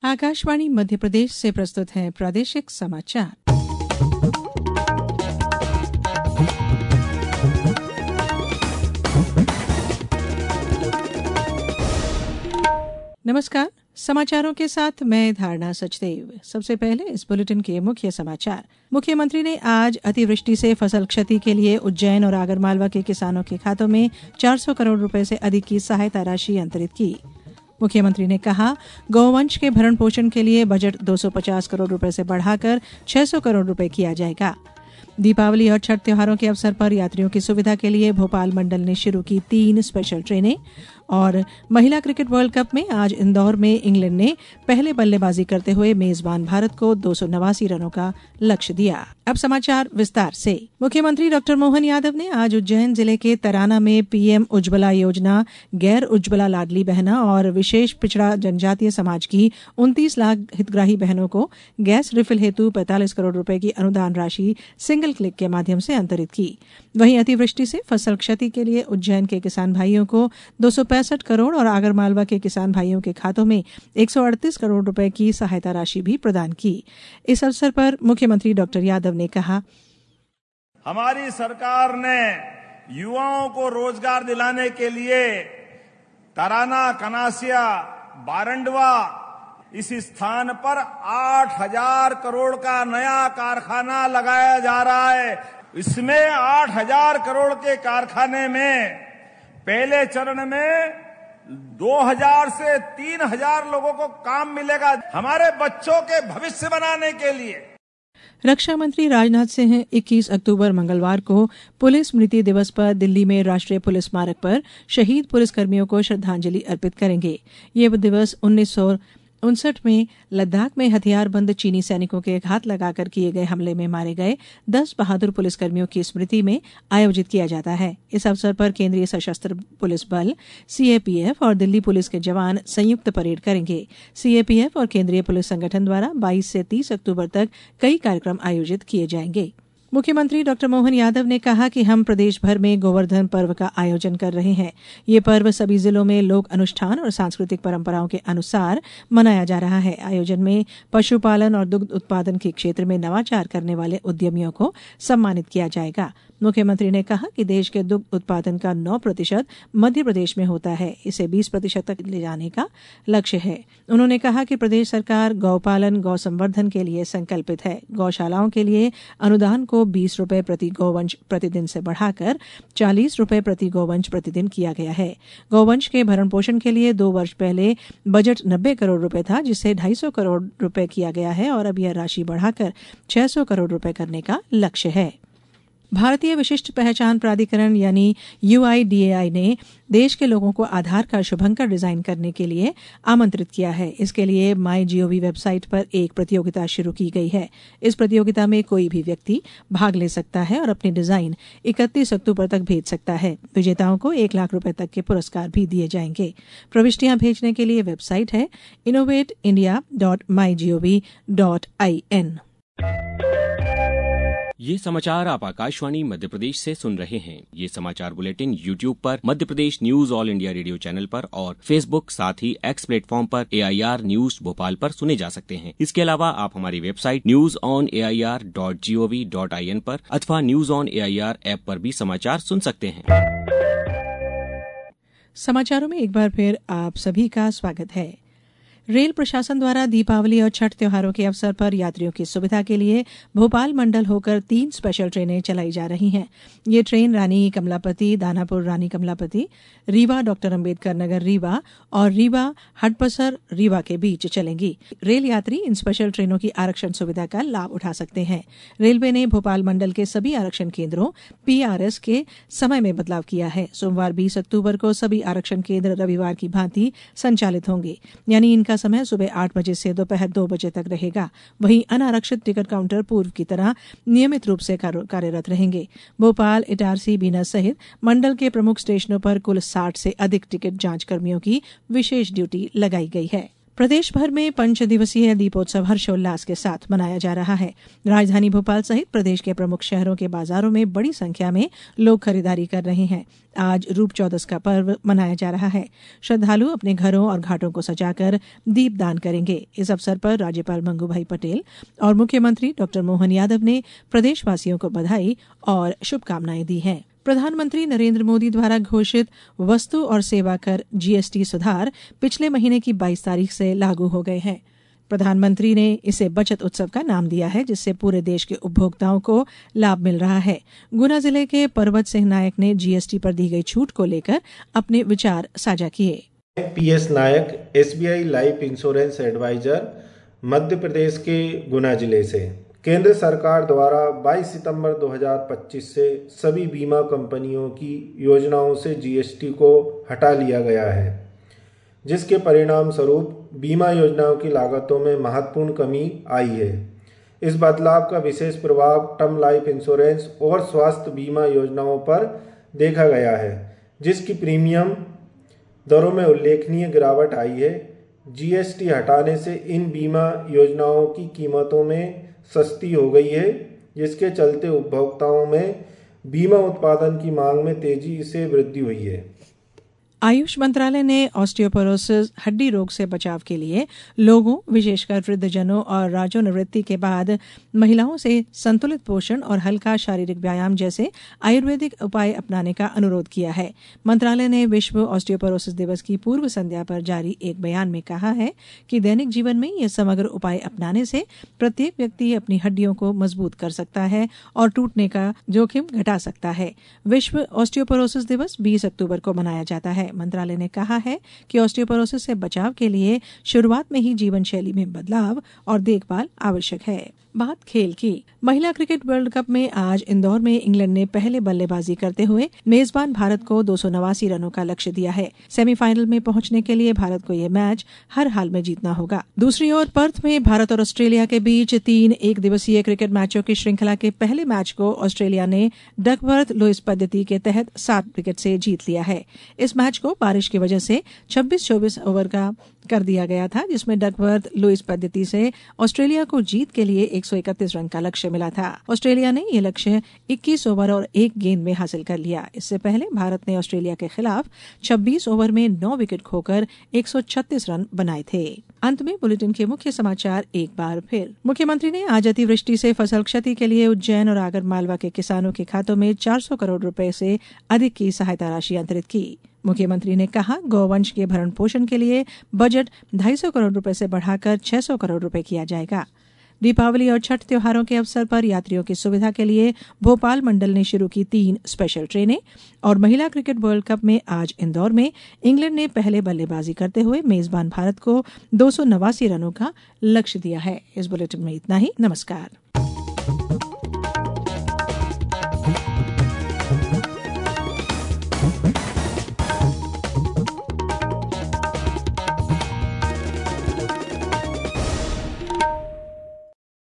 आकाशवाणी मध्य प्रदेश से प्रस्तुत है प्रादेशिक समाचार। नमस्कार, समाचारों के साथ मैं धारणा सचदेव। सबसे पहले इस बुलेटिन के मुख्य समाचार। मुख्यमंत्री ने आज अतिवृष्टि से फसल क्षति के लिए उज्जैन और आगरमालवा के किसानों के खातों में 400 करोड़ रुपए से अधिक की सहायता राशि अंतरित की। मुख्यमंत्री ने कहा, गौवंश के भरण पोषण के लिए बजट 250 करोड़ रुपए से बढ़ाकर 600 करोड़ रुपए किया जाएगा। दीपावली और छठ त्योहारों के अवसर पर यात्रियों की सुविधा के लिए भोपाल मंडल ने शुरू की 3 स्पेशल ट्रेनें। और महिला क्रिकेट वर्ल्ड कप में आज इंदौर में इंग्लैंड ने पहले बल्लेबाजी करते हुए मेजबान भारत को 289 रनों का लक्ष्य दिया। अब समाचार विस्तार से। मुख्यमंत्री डॉक्टर मोहन यादव ने आज उज्जैन जिले के तराना में पीएम उज्ज्वला योजना, गैर उज्ज्वला लाडली बहना और विशेष पिछड़ा जनजातीय समाज की 29 लाख हितग्राही बहनों को गैस रिफिल हेतु 45 करोड़ रुपए की अनुदान राशि सिंगल क्लिक के माध्यम से अंतरित की। वहीं अतिवृष्टि से फसल क्षति के लिए उज्जैन के किसान भाइयों को 265 करोड़ और आगरमालवा के किसान भाइयों के खातों में 138 करोड़ रुपए की सहायता राशि भी प्रदान की। इस अवसर पर मुख्यमंत्री डॉक्टर यादव ने कहा, हमारी सरकार ने युवाओं को रोजगार दिलाने के लिए तराना, कनासिया, बारंडवा इस स्थान पर 8,000 करोड़ का नया कारखाना लगाया जा रहा है। इसमें 8,000 करोड़ के कारखाने में पहले चरण में 2,000 से 3,000 लोगों को काम मिलेगा हमारे बच्चों के भविष्य बनाने के लिए। रक्षा मंत्री राजनाथ सिंह 21 अक्टूबर मंगलवार को पुलिस स्मृति दिवस पर दिल्ली में राष्ट्रीय पुलिस स्मारक पर शहीद पुलिसकर्मियों को श्रद्धांजलि अर्पित करेंगे। ये दिवस 1959 में लद्दाख में हथियारबंद चीनी सैनिकों के घात लगाकर किए गए हमले में मारे गए 10 बहादुर पुलिसकर्मियों की स्मृति में आयोजित किया जाता है। इस अवसर पर केंद्रीय सशस्त्र पुलिस बल, सीएपीएफ और दिल्ली पुलिस के जवान संयुक्त परेड करेंगे। सीएपीएफ और केंद्रीय पुलिस संगठन द्वारा 22 से 30 अक्टूबर तक कई कार्यक्रम आयोजित किए जाएंगे। मुख्यमंत्री डॉक्टर मोहन यादव ने कहा कि हम प्रदेश भर में गोवर्धन पर्व का आयोजन कर रहे हैं। ये पर्व सभी जिलों में लोक अनुष्ठान और सांस्कृतिक परंपराओं के अनुसार मनाया जा रहा है। आयोजन में पशुपालन और दुग्ध उत्पादन के क्षेत्र में नवाचार करने वाले उद्यमियों को सम्मानित किया जाएगा। मुख्यमंत्री ने कहा कि देश के दुग्ध उत्पादन का 9% मध्य प्रदेश में होता है। इसे 20% तक ले जाने का लक्ष्य है। उन्होंने कहा कि प्रदेश सरकार गौपालन, गौ संवर्धन के लिए संकल्पित है। गौशालाओं के लिए अनुदान को 20 रुपए प्रति गौवंश प्रतिदिन से बढ़ाकर 40 रुपए प्रति गौवंश प्रतिदिन किया गया है। गौवंश के भरण पोषण के लिए 2 वर्ष पहले बजट 90 करोड़ रुपए था, जिसे 250 करोड़ रुपए किया गया है और अब यह राशि बढ़ाकर 600 करोड़ रुपए करने का लक्ष्य है। भारतीय विशिष्ट पहचान प्राधिकरण यानी UIDAI ने देश के लोगों को आधार का शुभंकर डिजाइन करने के लिए आमंत्रित किया है। इसके लिए MyGov वेबसाइट पर एक प्रतियोगिता शुरू की गई है। इस प्रतियोगिता में कोई भी व्यक्ति भाग ले सकता है और अपनी डिजाइन 31 अक्टूबर तक भेज सकता है। विजेताओं को 1 लाख रुपए तक के पुरस्कार भी दिए जाएंगे। प्रविष्टियां भेजने के लिए वेबसाइट है innovateindia.mygov.in। ये समाचार आप आकाशवाणी मध्य प्रदेश से सुन रहे हैं। ये समाचार बुलेटिन YouTube पर Madhya Pradesh news all India radio channel पर और Facebook साथ ही X प्लेटफॉर्म पर AIR न्यूज भोपाल पर सुने जा सकते हैं। इसके अलावा आप हमारी वेबसाइट newsonair.gov.in पर अथवा न्यूज ऑन AIR ऐप पर भी समाचार सुन सकते हैं। समाचारों में एक बार फिर आप सभी का स्वागत है। रेल प्रशासन द्वारा दीपावली और छठ त्योहारों के अवसर पर यात्रियों की सुविधा के लिए भोपाल मंडल होकर 3 स्पेशल ट्रेनें चलाई जा रही हैं। ये ट्रेन रानी कमलापति, दानापुर रानी कमलापति, रीवा डॉक्टर अंबेडकर नगर रीवा और रीवा हडपसर रीवा के बीच चलेंगी। रेल यात्री इन स्पेशल ट्रेनों की आरक्षण सुविधा का लाभ उठा सकते हैं। रेलवे ने भोपाल मंडल के सभी आरक्षण केंद्रों PRS के समय में बदलाव किया है। सोमवार 20 अक्टूबर को सभी आरक्षण केंद्र रविवार की भांति संचालित होंगे, यानी इनका समय सुबह 8 बजे से दोपहर 2 बजे तक रहेगा। वहीं अनारक्षित टिकट काउंटर पूर्व की तरह नियमित रूप से कार्यरत रहेंगे। भोपाल, इटारसी, बीना सहित मंडल के प्रमुख स्टेशनों पर कुल 60 से अधिक टिकट जांच कर्मियों की विशेष ड्यूटी लगाई गई है। प्रदेश भर में 5 दिवसीय दीपोत्सव हर्षोल्लास के साथ मनाया जा रहा है। राजधानी भोपाल सहित प्रदेश के प्रमुख शहरों के बाजारों में बड़ी संख्या में लोग खरीदारी कर रहे हैं। आज रूप चौदस का पर्व मनाया जा रहा है। श्रद्धालु अपने घरों और घाटों को सजाकर दीपदान करेंगे। इस अवसर पर राज्यपाल मंगूभाई पटेल और मुख्यमंत्री डॉ मोहन यादव ने प्रदेशवासियों को बधाई और शुभकामनाएं दी हैं। प्रधानमंत्री नरेंद्र मोदी द्वारा घोषित वस्तु और सेवा कर जीएसटी सुधार पिछले महीने की 22 तारीख से लागू हो गए हैं। प्रधानमंत्री ने इसे बचत उत्सव का नाम दिया है, जिससे पूरे देश के उपभोक्ताओं को लाभ मिल रहा है। गुना जिले के पर्वत सिंह नायक ने जीएसटी पर दी गई छूट को लेकर अपने विचार साझा किए। PS Nayak, SBI life insurance advisor, Madhya Pradesh के गुना जिले से। केंद्र सरकार द्वारा 22 सितंबर 2025 से सभी बीमा कंपनियों की योजनाओं से जीएसटी को हटा लिया गया है, जिसके परिणाम स्वरूप बीमा योजनाओं की लागतों में महत्वपूर्ण कमी आई है। इस बदलाव का विशेष प्रभाव टर्म लाइफ इंश्योरेंस और स्वास्थ्य बीमा योजनाओं पर देखा गया है, जिसकी प्रीमियम दरों में उल्लेखनीय गिरावट आई है। जीएसटी हटाने से इन बीमा योजनाओं की कीमतों में सस्ती हो गई है, जिसके चलते उपभोक्ताओं में बीमा उत्पादन की मांग में तेजी से वृद्धि हुई है। आयुष मंत्रालय ने ऑस्टियोपोरोसिस हड्डी रोग से बचाव के लिए लोगों, विशेषकर वृद्धजनों और राजोनिवृत्ति के बाद महिलाओं से संतुलित पोषण और हल्का शारीरिक व्यायाम जैसे आयुर्वेदिक उपाय अपनाने का अनुरोध किया है। मंत्रालय ने विश्व ऑस्टियोपोरोसिस दिवस की पूर्व संध्या पर जारी एक बयान में कहा है कि दैनिक जीवन में ये समग्र उपाय अपनाने से प्रत्येक व्यक्ति अपनी हड्डियों को मजबूत कर सकता है और टूटने का जोखिम घटा सकता है। विश्व ऑस्टियोपोरोसिस दिवस 20 अक्टूबर को मनाया जाता है। मंत्रालय ने कहा है कि ऑस्टियोपोरोसिस से बचाव के लिए शुरुआत में ही जीवन शैली में बदलाव और देखभाल आवश्यक है। बात खेल की। महिला क्रिकेट वर्ल्ड कप में आज इंदौर में इंग्लैंड ने पहले बल्लेबाजी करते हुए मेजबान भारत को 289 रनों का लक्ष्य दिया है। सेमीफाइनल में पहुंचने के लिए भारत को यह मैच हर हाल में जीतना होगा। दूसरी ओर पर्थ में भारत और ऑस्ट्रेलिया के बीच 3 एक दिवसीय क्रिकेट मैचों की श्रृंखला के पहले मैच को ऑस्ट्रेलिया ने डकवर्थ लुईस पद्धति के तहत 7 विकेट से जीत लिया है। इस मैच को बारिश की वजह से 26-24 ओवर का कर दिया गया था, जिसमें डकवर्थ लुईस पद्धति से ऑस्ट्रेलिया को जीत के लिए 131 रन का लक्ष्य मिला था। ऑस्ट्रेलिया ने यह लक्ष्य 21 ओवर और 1 गेंद में हासिल कर लिया। इससे पहले भारत ने ऑस्ट्रेलिया के खिलाफ 26 ओवर में 9 विकेट खोकर 136 रन बनाए थे। अंत में बुलेटिन के मुख्य समाचार एक बार फिर। मुख्यमंत्री ने आज अतिवृष्टि से फसल क्षति के लिए उज्जैन और आगर मालवा के किसानों के खातों में 400 करोड़ रुपए से अधिक की सहायता राशि अंतरित की। मुख्यमंत्री ने कहा, गौवंश के भरण पोषण के लिए बजट 250 करोड़ रुपए से बढ़ाकर 600 करोड़ रुपए किया जाएगा। दीपावली और छठ त्योहारों के अवसर पर यात्रियों की सुविधा के लिए भोपाल मंडल ने शुरू की 3 स्पेशल ट्रेनें। और महिला क्रिकेट वर्ल्ड कप में आज इंदौर में इंग्लैंड ने पहले बल्लेबाजी करते हुए मेजबान भारत को 289 रनों का लक्ष्य दिया है। इस बुलेटिन में इतना ही। नमस्कार।